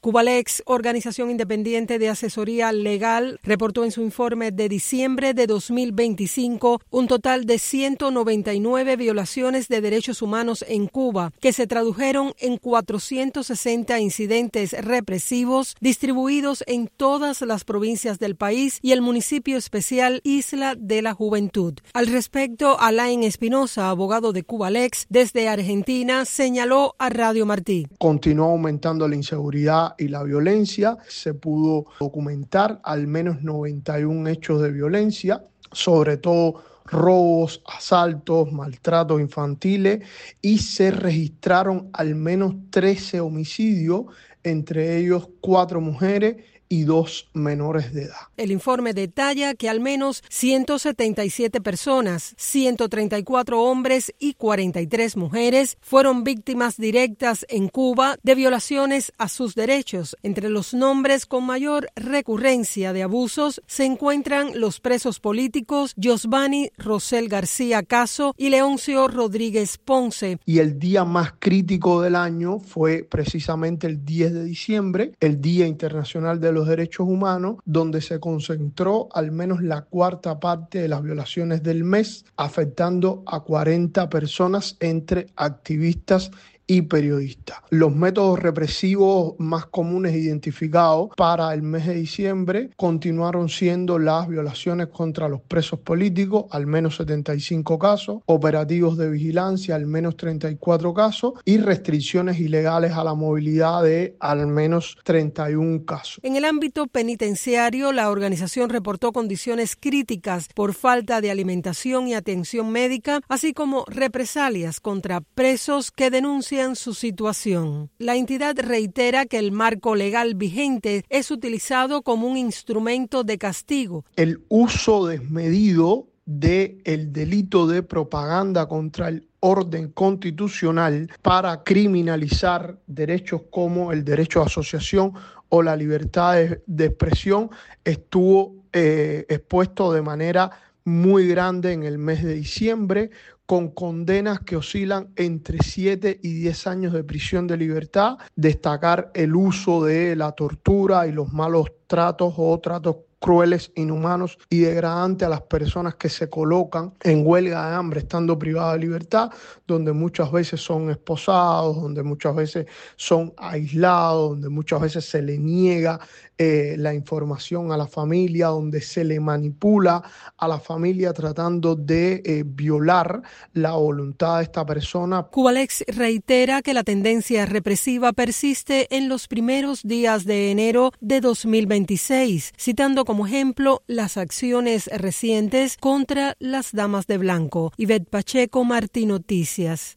Cubalex, organización independiente de asesoría legal, reportó en su informe de diciembre de 2025 un total de 199 violaciones de derechos humanos en Cuba, que se tradujeron en 460 incidentes represivos distribuidos en todas las provincias del país y el municipio especial Isla de la Juventud. Al respecto, Alain Espinosa, abogado de Cubalex desde Argentina, señaló a Radio Martí. Continuó aumentando la inseguridad y la violencia. Se pudo documentar al menos 91 hechos de violencia, sobre todo robos, asaltos, maltratos infantiles, y se registraron al menos 13 homicidios, entre ellos 4 mujeres y 2 menores de edad. El informe detalla que al menos 177 personas, 134 hombres y 43 mujeres fueron víctimas directas en Cuba de violaciones a sus derechos. Entre los nombres con mayor recurrencia de abusos se encuentran los presos políticos Josvani Rosel García Caso y Leoncio Rodríguez Ponce. Y el día más crítico del año fue precisamente el 10 de diciembre, el Día Internacional de los Derechos Humanos, donde se concentró al menos la cuarta parte de las violaciones del mes, afectando a 40 personas entre activistas y periodistas. Los métodos represivos más comunes identificados para el mes de diciembre continuaron siendo las violaciones contra los presos políticos, al menos 75 casos, operativos de vigilancia, al menos 34 casos, y restricciones ilegales a la movilidad de al menos 31 casos. En el ámbito penitenciario, la organización reportó condiciones críticas por falta de alimentación y atención médica, así como represalias contra presos que denuncian su situación. La entidad reitera que el marco legal vigente es utilizado como un instrumento de castigo. El uso desmedido del delito de propaganda contra el orden constitucional para criminalizar derechos como el derecho a asociación o la libertad de expresión estuvo expuesto de manera muy grande en el mes de diciembre, con condenas que oscilan entre 7 y 10 años de prisión de libertad. Destacar el uso de la tortura y los malos tratos o tratos crueles, inhumanos y degradantes a las personas que se colocan en huelga de hambre estando privadas de libertad, donde muchas veces son esposados, donde muchas veces son aislados, donde muchas veces se le niega la información a la familia, donde se le manipula a la familia tratando de violar la voluntad de esta persona. Cubalex reitera que la tendencia represiva persiste en los primeros días de enero de 2026, citando como ejemplo las acciones recientes contra las damas de blanco. Ivette Pacheco, Martí Noticias.